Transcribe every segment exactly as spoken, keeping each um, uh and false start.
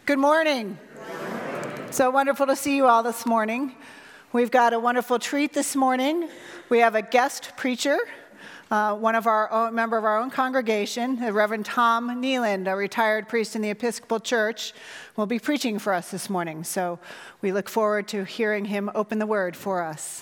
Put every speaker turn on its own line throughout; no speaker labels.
Good morning. So wonderful to see you all this morning. We've got a wonderful treat this morning. We have a guest preacher, uh, one of our own, member of our own congregation, the Reverend Tom Neeland, a retired priest in the Episcopal Church, will be preaching for us this morning. So we look forward to hearing him open the word for us.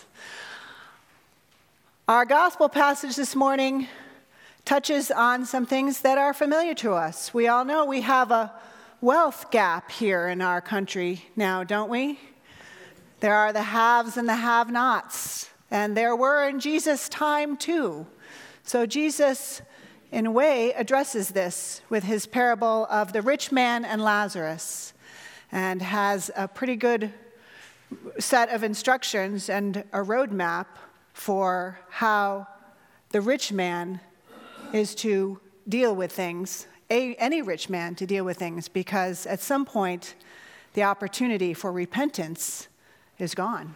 Our gospel passage this morning touches on some things that are familiar to us. We all know we have a wealth gap here in our country now, don't we? There are the haves and the have-nots, and there were in Jesus' time too. So Jesus, in a way, addresses this with his parable of the rich man and Lazarus, and has a pretty good set of instructions and a roadmap for how the rich man is to deal with things, a, any rich man to deal with things, because at some point the opportunity for repentance is gone.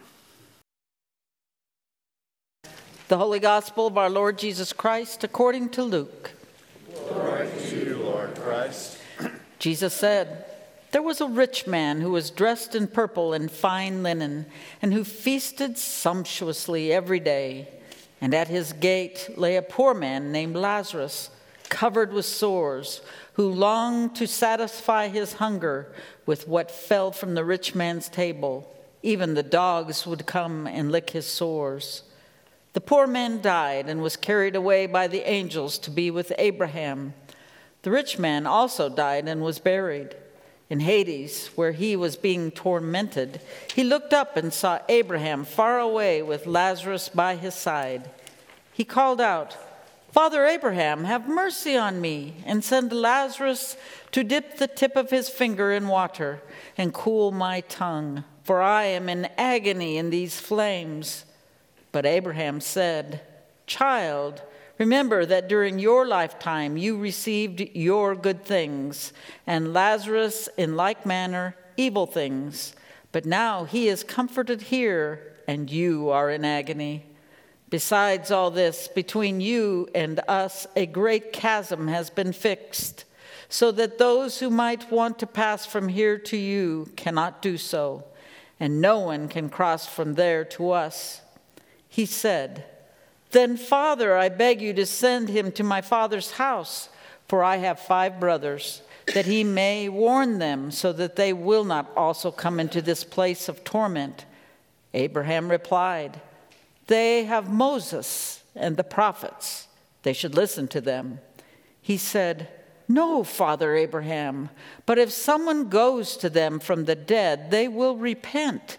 The Holy Gospel of our Lord Jesus Christ according to Luke.
Glory to you, Lord Christ.
Jesus said, "There was a rich man who was dressed in purple and fine linen, and who feasted sumptuously every day. And at his gate lay a poor man named Lazarus, covered with sores, who longed to satisfy his hunger with what fell from the rich man's table. Even the dogs would come and lick his sores. The poor man died and was carried away by the angels to be with Abraham. The rich man also died and was buried. In Hades, where he was being tormented, he looked up and saw Abraham far away with Lazarus by his side. He called out, 'Father Abraham, have mercy on me, and send Lazarus to dip the tip of his finger in water and cool my tongue, for I am in agony in these flames.' But Abraham said, 'Child, remember that during your lifetime you received your good things, and Lazarus in like manner evil things. But now he is comforted here, and you are in agony. Besides all this, between you and us a great chasm has been fixed, so that those who might want to pass from here to you cannot do so, and no one can cross from there to us.' He said, 'Then, Father, I beg you to send him to my father's house, for I have five brothers, that he may warn them, so that they will not also come into this place of torment.' Abraham replied, 'They have Moses and the prophets. They should listen to them.' He said, 'No, Father Abraham, but if someone goes to them from the dead, they will repent.'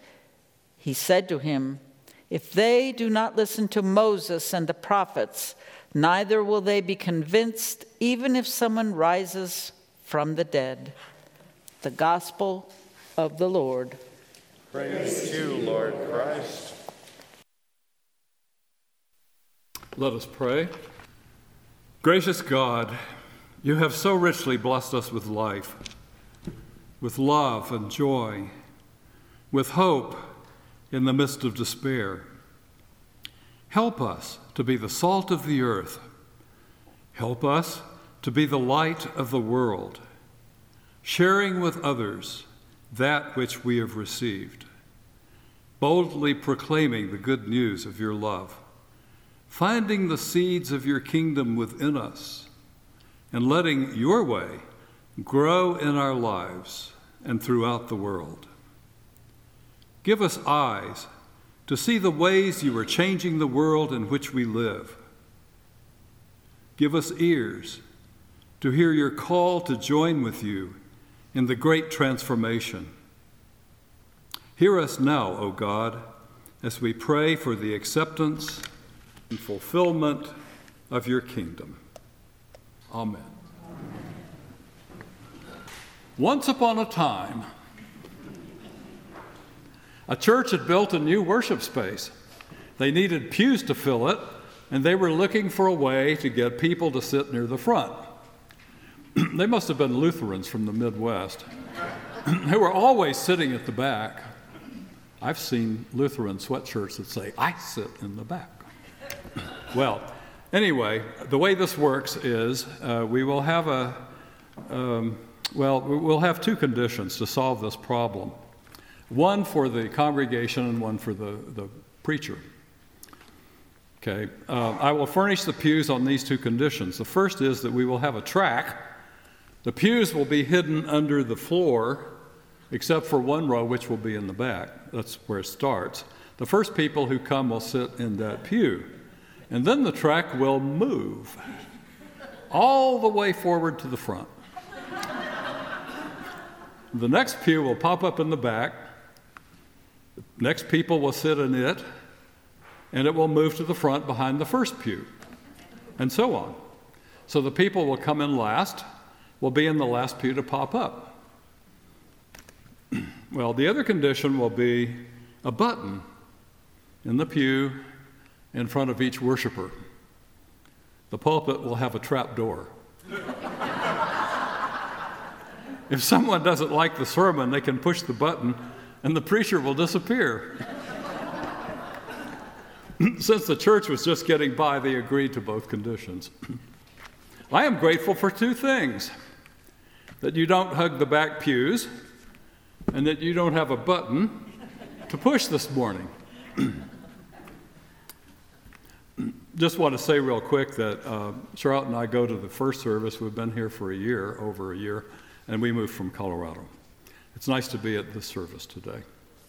He said to him, 'If they do not listen to Moses and the prophets, neither will they be convinced, even if someone rises from the dead.'" The Gospel of the Lord.
Praise to you, Lord Christ.
Let us pray. Gracious God, you have so richly blessed us with life, with love and joy, with hope in the midst of despair. Help us to be the salt of the earth. Help us to be the light of the world, sharing with others that which we have received, boldly proclaiming the good news of your love, finding the seeds of your kingdom within us, and letting your way grow in our lives and throughout the world. Give us eyes to see the ways you are changing the world in which we live. Give us ears to hear your call to join with you in the great transformation. Hear us now, O God, as we pray for the acceptance and fulfillment of your kingdom. Amen. Amen. Once upon a time, a church had built a new worship space. They needed pews to fill it, and they were looking for a way to get people to sit near the front. They must have been Lutherans from the Midwest. They were always sitting at the back. I've seen Lutheran sweatshirts that say, "I sit in the back." Well, anyway, the way this works is uh, we will have a, um, Well, we'll have two conditions to solve this problem. One for the congregation and one for the, the preacher. Okay, uh, I will furnish the pews on these two conditions. The first is that we will have a track. The pews will be hidden under the floor, except for one row, which will be in the back. That's where it starts. The first people who come will sit in that pew. And then the track will move all the way forward to the front. The next pew will pop up in the back. The next people will sit in it, and it will move to the front behind the first pew, and so on. So the people will come in last, will be in the last pew to pop up. Well, the other condition will be a button in the pew in front of each worshiper. The pulpit will have a trap door. If someone doesn't like the sermon, they can push the button and the preacher will disappear. Since the church was just getting by, they agreed to both conditions. I am grateful for two things: that you don't hug the back pews and that you don't have a button to push this morning. Just want to say real quick that uh, Charlotte and I go to the first service. We've been here for a year, over a year, and we moved from Colorado. It's nice to be at this service today.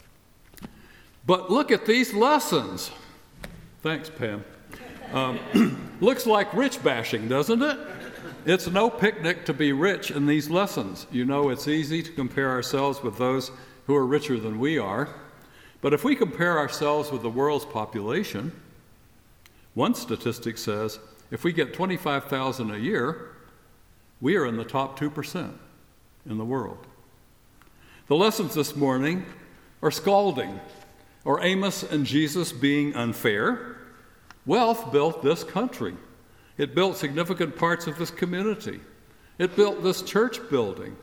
But look at these lessons. Thanks, Pam. Um, looks like rich bashing, doesn't it? It's no picnic to be rich in these lessons. You know, it's easy to compare ourselves with those who are richer than we are. But if we compare ourselves with the world's population, one statistic says if we get twenty-five thousand a year, we are in the top two percent in the world. The lessons this morning are scalding, or Amos and Jesus being unfair. Wealth built this country. It built significant parts of this community. It built this church building.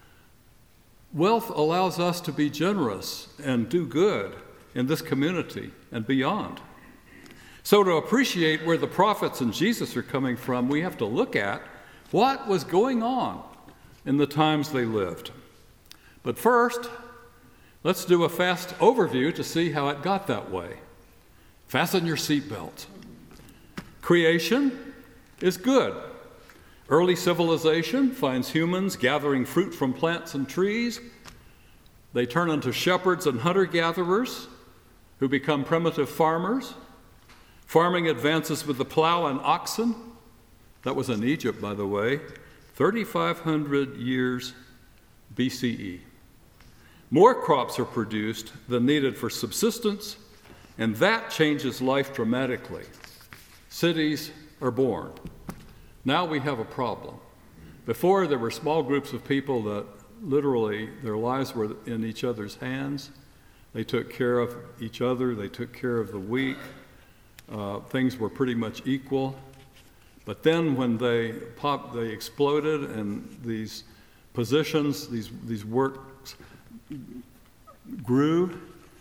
Wealth allows us to be generous and do good in this community and beyond. So to appreciate where the prophets and Jesus are coming from, we have to look at what was going on in the times they lived. But first, let's do a fast overview to see how it got that way. Fasten your seatbelt. Creation is good. Early civilization finds humans gathering fruit from plants and trees. They turn into shepherds and hunter-gatherers who become primitive farmers. Farming advances with the plow and oxen. That was in Egypt, by the way, thirty-five hundred years B C E. More crops are produced than needed for subsistence, and that changes life dramatically. Cities are born. Now we have a problem. Before, there were small groups of people that literally their lives were in each other's hands. They took care of each other. They took care of the weak. Uh, things were pretty much equal. But then when they popped, they exploded, and these positions, these, these works grew.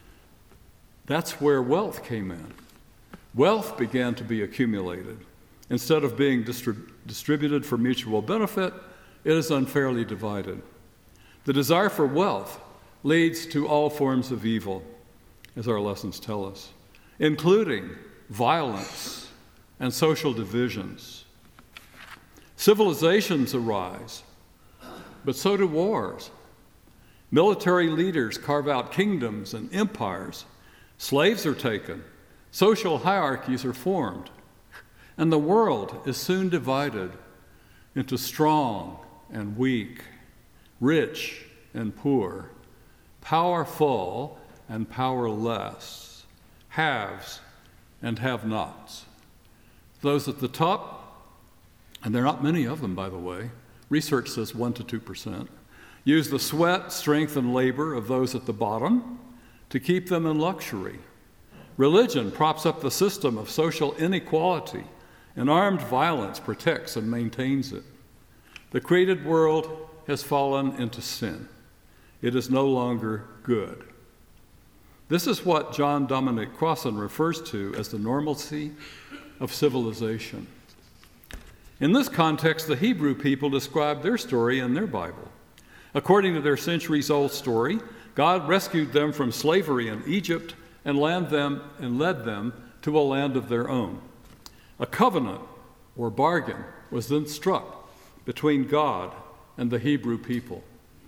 That's where wealth came in. Wealth began to be accumulated. Instead of being distrib- distributed for mutual benefit, it is unfairly divided. The desire for wealth leads to all forms of evil, as our lessons tell us, including violence and social divisions. Civilizations arise, but so do wars. Military leaders carve out kingdoms and empires. Slaves are taken. Social hierarchies are formed. And the world is soon divided into strong and weak, rich and poor, powerful and powerless, haves and have-nots. Those at the top, and there are not many of them, by the way, research says one to two percent, use the sweat, strength, and labor of those at the bottom to keep them in luxury. Religion props up the system of social inequality, and armed violence protects and maintains it. The created world has fallen into sin. It is no longer good. This is what John Dominic Crossan refers to as the normalcy of civilization. In this context, the Hebrew people describe their story in their Bible. According to their centuries-old story, God rescued them from slavery in Egypt and land them and led them to a land of their own. A covenant or bargain was then struck between God and the Hebrew people.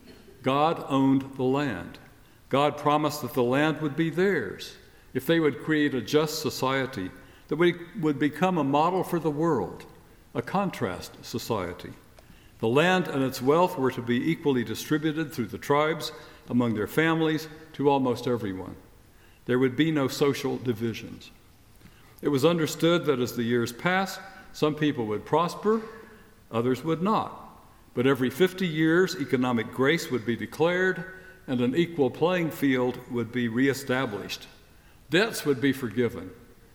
God owned the land. God promised that the land would be theirs if they would create a just society that would become a model for the world, a contrast society. The land and its wealth were to be equally distributed through the tribes, among their families, to almost everyone. There would be no social divisions. It was understood that as the years passed, some people would prosper, others would not. But every fifty years, economic grace would be declared, and an equal playing field would be reestablished. Debts would be forgiven.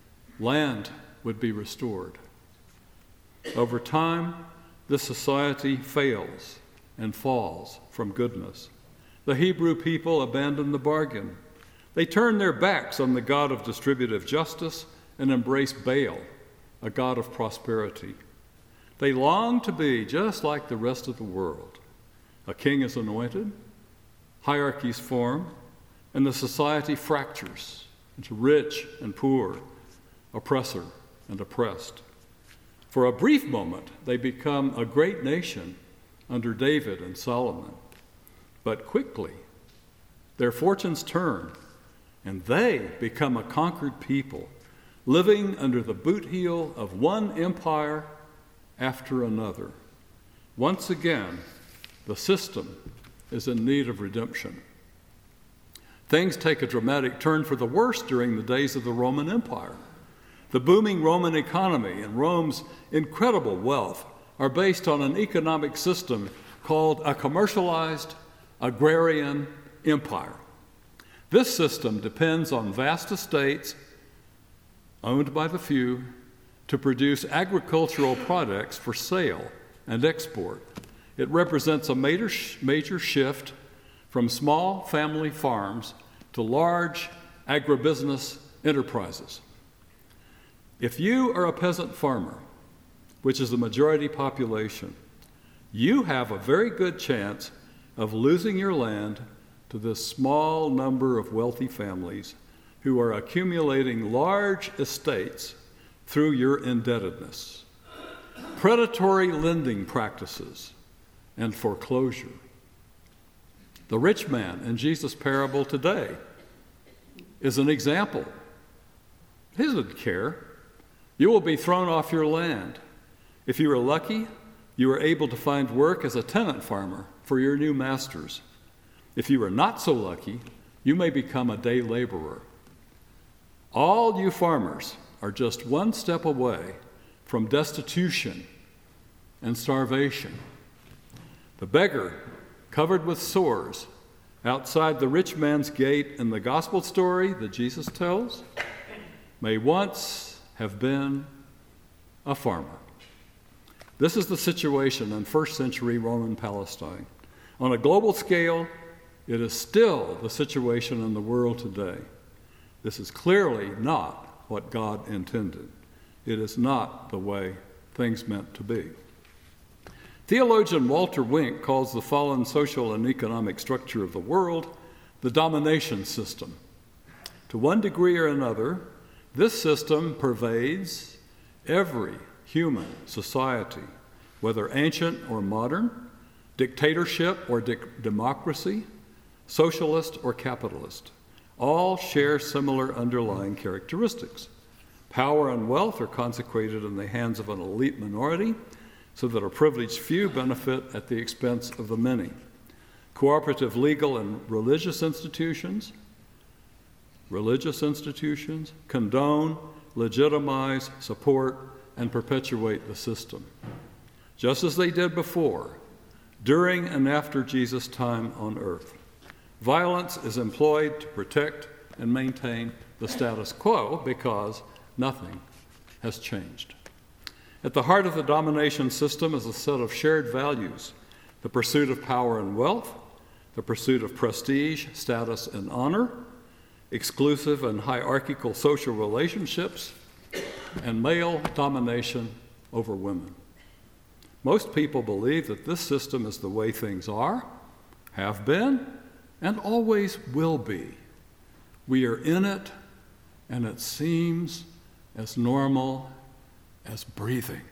Land would be restored. Over time, this society fails and falls from goodness. The Hebrew people abandon the bargain. They turn their backs on the God of distributive justice and embrace Baal, a God of prosperity. They long to be just like the rest of the world. A king is anointed, hierarchies form, and the society fractures into rich and poor, oppressor and oppressed. For a brief moment, they become a great nation under David and Solomon. But quickly, their fortunes turn, and they become a conquered people, living under the boot heel of one empire after another. Once again, the system is in need of redemption. Things take a dramatic turn for the worse during the days of the Roman Empire. The booming Roman economy and Rome's incredible wealth are based on an economic system called a commercialized agrarian empire. This system depends on vast estates owned by the few to produce agricultural products for sale and export. It represents a major, major shift from small family farms to large agribusiness enterprises. If you are a peasant farmer, which is the majority population, you have a very good chance of losing your land to this small number of wealthy families who are accumulating large estates through your indebtedness, predatory lending practices, and foreclosure. The rich man in Jesus' parable today is an example. He doesn't care. You will be thrown off your land. If you are lucky, you are able to find work as a tenant farmer for your new masters. If you are not so lucky, you may become a day laborer. All you farmers are just one step away from destitution and starvation. The beggar, covered with sores, outside the rich man's gate in the gospel story that Jesus tells, may once have been a farmer. This is the situation in first century Roman Palestine. On a global scale, it is still the situation in the world today. This is clearly not what God intended. It is not the way things meant to be. Theologian Walter Wink calls the fallen social and economic structure of the world the domination system. To one degree or another, this system pervades every human society, whether ancient or modern, dictatorship or de- democracy, socialist or capitalist. All share similar underlying characteristics. Power and wealth are concentrated in the hands of an elite minority, so that a privileged few benefit at the expense of the many. Cooperative legal and religious institutions, religious institutions condone, legitimize, support, and perpetuate the system, just as they did before, during and after Jesus' time on earth. Violence is employed to protect and maintain the status quo because nothing has changed. At the heart of the domination system is a set of shared values: the pursuit of power and wealth, the pursuit of prestige, status, and honor, exclusive and hierarchical social relationships, and male domination over women. Most people believe that this system is the way things are, have been, and always will be. We are in it, and it seems as normal as breathing.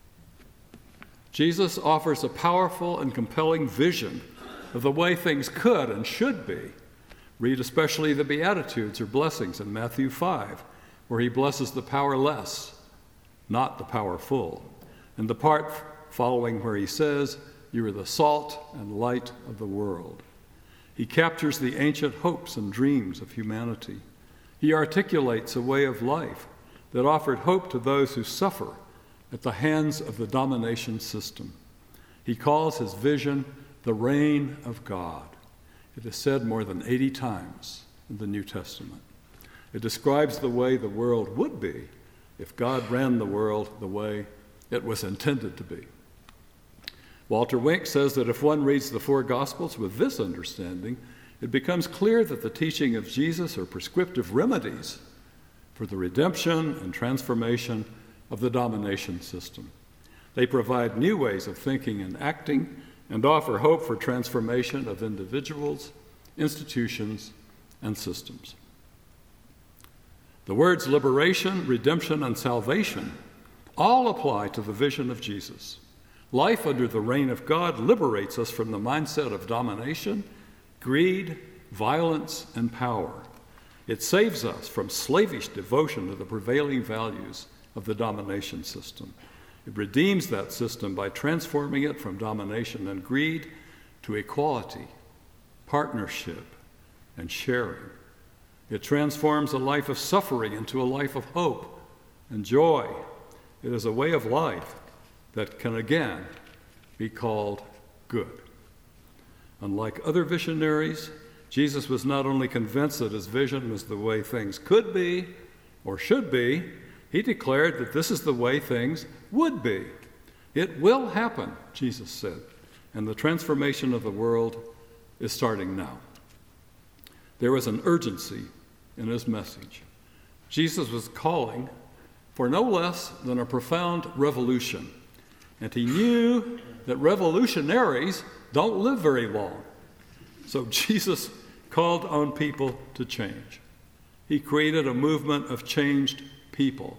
Jesus offers a powerful and compelling vision of the way things could and should be. Read especially the Beatitudes or blessings in Matthew five, where he blesses the powerless, not the powerful, and the part following where he says, "You are the salt and light of the world." He captures the ancient hopes and dreams of humanity. He articulates a way of life that offered hope to those who suffer at the hands of the domination system. He calls his vision the reign of God. It is said more than eighty times in the New Testament. It describes the way the world would be if God ran the world the way it was intended to be. Walter Wink says that if one reads the four Gospels with this understanding, it becomes clear that the teaching of Jesus are prescriptive remedies for the redemption and transformation of the domination system. They provide new ways of thinking and acting and offer hope for transformation of individuals, institutions, and systems. The words liberation, redemption, and salvation all apply to the vision of Jesus. Life under the reign of God liberates us from the mindset of domination, greed, violence, and power. It saves us from slavish devotion to the prevailing values of the domination system. It redeems that system by transforming it from domination and greed to equality, partnership, and sharing. It transforms a life of suffering into a life of hope and joy. It is a way of life that can again be called good. Unlike other visionaries, Jesus was not only convinced that his vision was the way things could be or should be, he declared that this is the way things would be. It will happen, Jesus said, and the transformation of the world is starting now. There was an urgency in his message. Jesus was calling for no less than a profound revolution. And he knew that revolutionaries don't live very long. So Jesus called on people to change. He created a movement of changed people.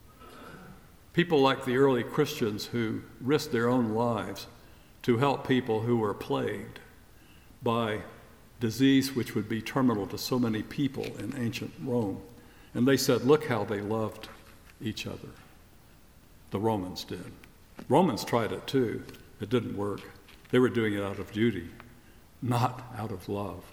People like the early Christians who risked their own lives to help people who were plagued by disease which would be terminal to so many people in ancient Rome. And they said, look how they loved each other. The Romans did. Romans tried it too. It didn't work. They were doing it out of duty, not out of love.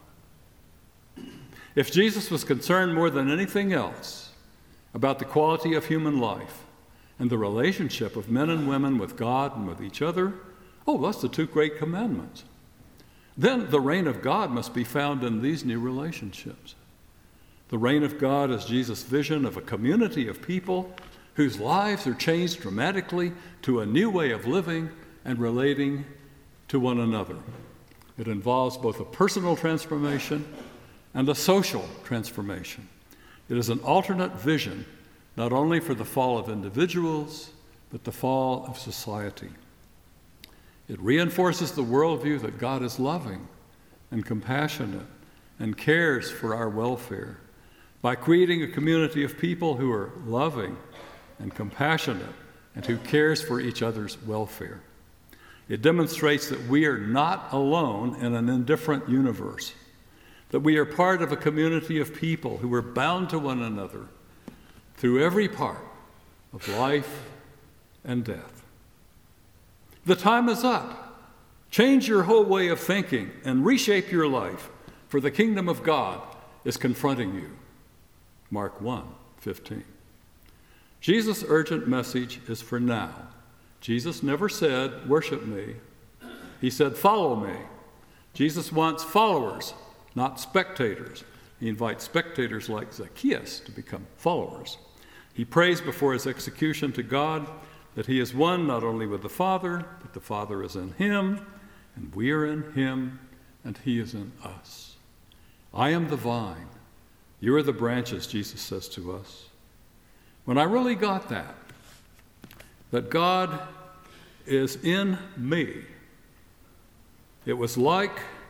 If Jesus was concerned more than anything else about the quality of human life and the relationship of men and women with God and with each other, oh, that's the two great commandments. Then the reign of God must be found in these new relationships. The reign of God is Jesus' vision of a community of people whose lives are changed dramatically to a new way of living and relating to one another. It involves both a personal transformation and a social transformation. It is an alternate vision, not only for the fall of individuals, but the fall of society. It reinforces the worldview that God is loving and compassionate and cares for our welfare by creating a community of people who are loving and compassionate and who cares for each other's welfare. It demonstrates that we are not alone in an indifferent universe, that we are part of a community of people who are bound to one another through every part of life and death. The time is up. Change your whole way of thinking and reshape your life, for the kingdom of God is confronting you. Mark one fifteen. Jesus' urgent message is for now. Jesus never said, worship me. He said, follow me. Jesus wants followers, not spectators. He invites spectators like Zacchaeus to become followers. He prays before his execution to God that he is one not only with the Father, but the Father is in him, and we are in him, and he is in us. I am the vine. You are the branches, Jesus says to us. When I really got that, that God is in me, it was like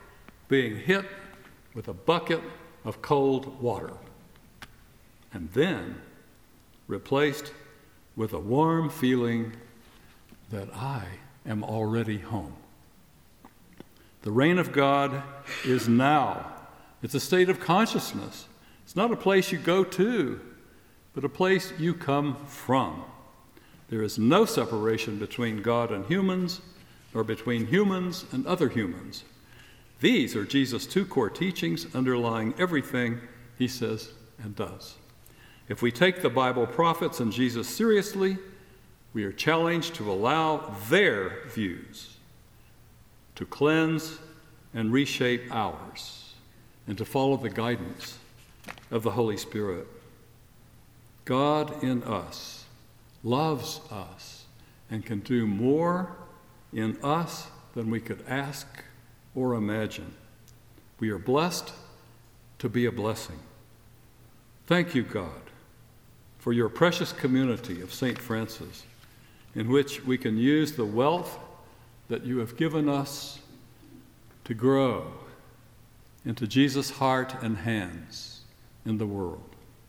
being hit with a bucket of cold water, and then replaced with a warm feeling that I am already home. The reign of God is now. It's a state of consciousness. It's not a place you go to, but a place you come from. There is no separation between God and humans, nor between humans and other humans. These are Jesus' two core teachings underlying everything he says and does. If we take the Bible prophets and Jesus seriously, we are challenged to allow their views to cleanse and reshape ours, and to follow the guidance of the Holy Spirit. God in us loves us and can do more in us than we could ask or imagine. We are blessed to be a blessing. Thank you, God, for your precious community of Saint Francis, in which we can use the wealth that you have given us to grow into Jesus' heart and hands in the world.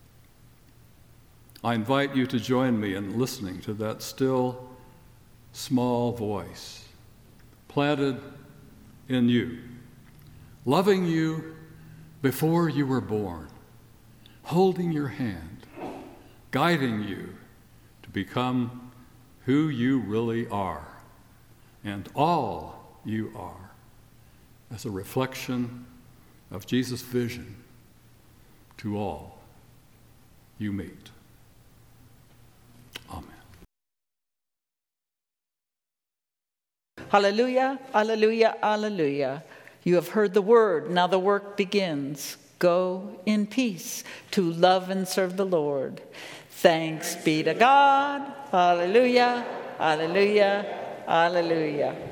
I invite you to join me in listening to that still, small voice planted in you, loving you before you were born, holding your hand, guiding you to become who you really are and all you are as a reflection of Jesus' vision to all you meet. Amen.
Hallelujah, hallelujah, hallelujah. You have heard the word. Now the work begins. Go in peace to love and serve the Lord. Thanks be to God. Hallelujah, hallelujah, hallelujah.